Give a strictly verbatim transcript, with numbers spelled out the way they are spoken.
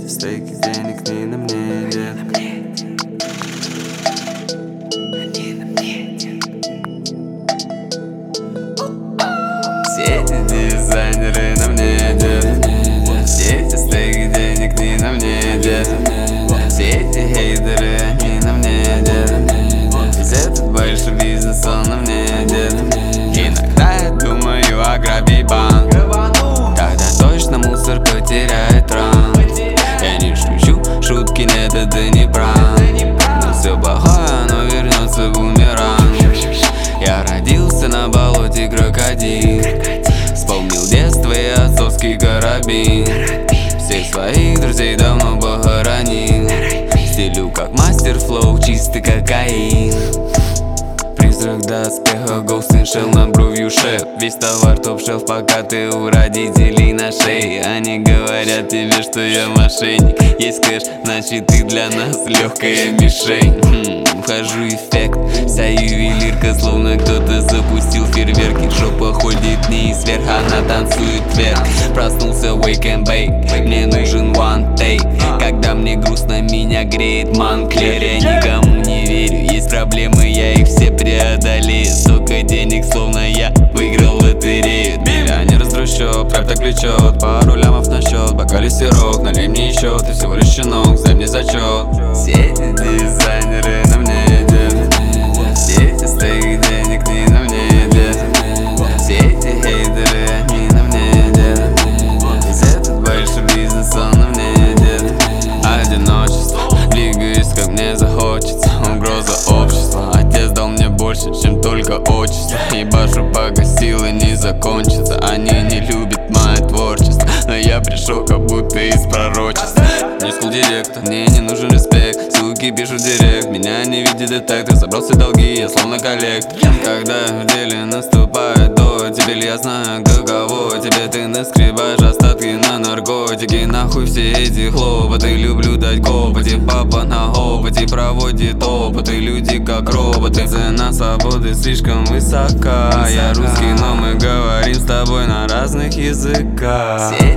эти стейки денег не на мне, детка. Все эти дизайнеры на мне, детка. Все эти стейки денег не на мне, детка. Все эти хейтеры, они на мне, детка. Весь этот большой бизнес, он на мне, детка. Иногда я думаю ограбить банк, тогда точно мусор потеряет ранг. Я не шучу, шутки нет, это не пранк. Но все плохое, оно вернется бумеранг. Я родился на болоте крокодил, вспомнил детство и отцовский карабин. Всех своих друзей давно похоронил. Стилю как мастер флоу, чистый кокаин. Призрак доспеха, Ghost in Shell над бровью шеф. Весь товар топ-шелф, пока ты у родителей на шее. Они говорят тебе, что я мошенник. Есть кэш, значит ты для нас легкая мишень. хм, Вхожу эффект, вся ювелирка, словно кто-то запустил фейерверки. Жопа ходит вниз вверх, она танцует вверх. Проснулся wake and bake, мне нужен one take. Когда мне грустно, меня греет Монклер. Я никому не верю, есть проблемы, я их все преодолею. Столько денег, словно я выиграл лотерею. Миллионер с трущоб, рэп так влечет. Пару лямов на счет, бокале сироп. Налей мне еще, ты всего лишь щенок, сдай мне зачет. Все эти дизайнеры на мне, детка. Все эти стейки денег не на мне, детка. Все эти хейтеры, они на мне, детка. Весь этот большой бизнес, он на мне, детка. Одиночество, двигаюсь, как мне захочется. Угроза общества, отец дал мне больше, чем только отчество. Ебашу, пока силы не закончатся. Они не любят мое творчество, но я пришел, как будто из пророчества. Не скул директор, мне не нужен респект. Ссылки пишут директ, меня не видит детектор. Собрал все долги, я словно коллектор. Когда в деле наступает до, теперь я знаю каково. Тебе ты наскребаешь остатки на наркотики. Нахуй все эти хлопоты, люблю дать копоти. Папа на опыте проводит опыты. Люди как роботы, цена свободы слишком высока. Я русский, но мы говорим с тобой на разных языках.